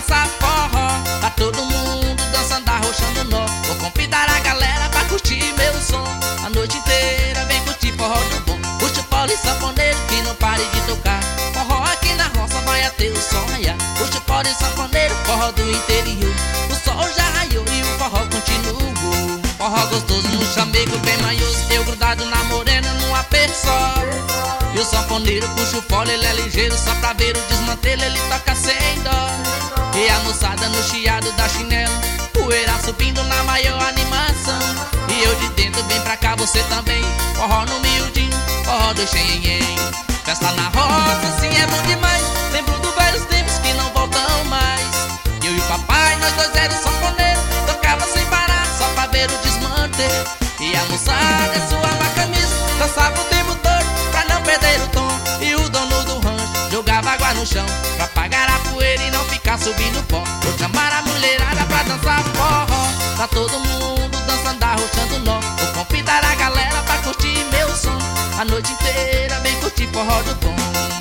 dançar forró. Tá todo mundo dançando, arrochando nó. Vou convidar a galera pra curtir meu som. A noite inteira vem curtir forró do bom. Puxa o pole sanfoneiro que não pare de tocar. Forró aqui na roça vai até o sol raiar. Puxa o pole sanfoneiro, forró do interior. O sol já raiou e o forró continuou. Forró gostoso no chamego bem manhoso. Eu grudado na morena num aperto só. E o sanfoneiro puxa o fole, ele é ligeiro. Só pra ver o desmantelo ele toca sem dó. E a moçada no chiado da chinela, poeira subindo na maior animação. E eu de dentro, vem pra cá você também. Forró no miudinho, forró do xenhen. Festa na roça, assim é bom demais. Lembro dos velhos tempos que não voltam mais. Eu e o papai, nós dois éramos sanfoneiro. Tocava sem parar, só pra ver o desmanter. E a moçada suava a camisa, dançava o tempo todo pra não perder o tom. E o dono do rancho jogava água no chão pra apagar a poeira e não ficar subindo pó. Vou chamar a mulherada pra dançar forró. Tá todo mundo dançando, arrochando nó. Vou convidar a galera pra curtir meu som. A noite inteira vem curtir forró do bom.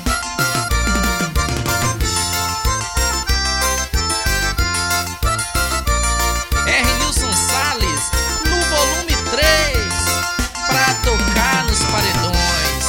Nilson Salles no volume 3 pra tocar nos paredões.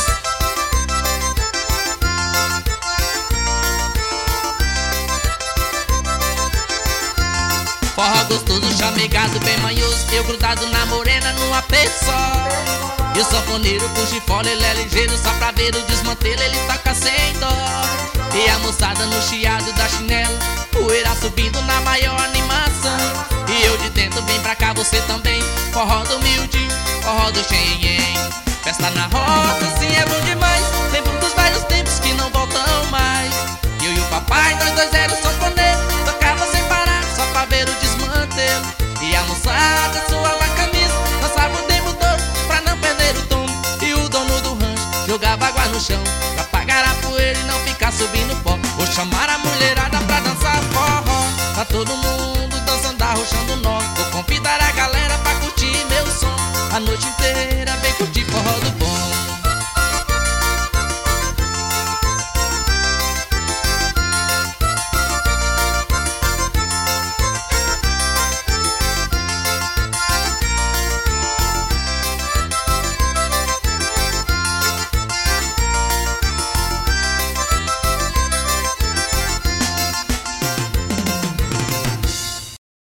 Forró gostoso, chamegado, bem manhoso. Eu grudado na morena num aperto só. E o sanfoneiro puxa e fole, ele é ligeiro. Só pra ver o desmantelo ele toca sem dó. E a moçada no chiado da chinela, poeira subindo na maior animação. E eu de dentro, vem pra cá você também. Forró do miudinho, forró do xenhen. Festa na roça, assim é bom demais. Lembro dos velhos tempos que não voltam mais. Eu e o papai, nós dois éramos sanfoneiros. Tocava sem parar, só pra ver o desmantelo. E a moçada suava a camisa, dançava o tempo todo pra não perder o tom. E o dono do rancho jogava água no chão pra apagar a poeira e não ficar subindo pó. Vou chamar a mulherada pra dançar forró. Tá todo mundo dançando, arrochando nó. Vou convidar a galera pra curtir meu som. A noite inteira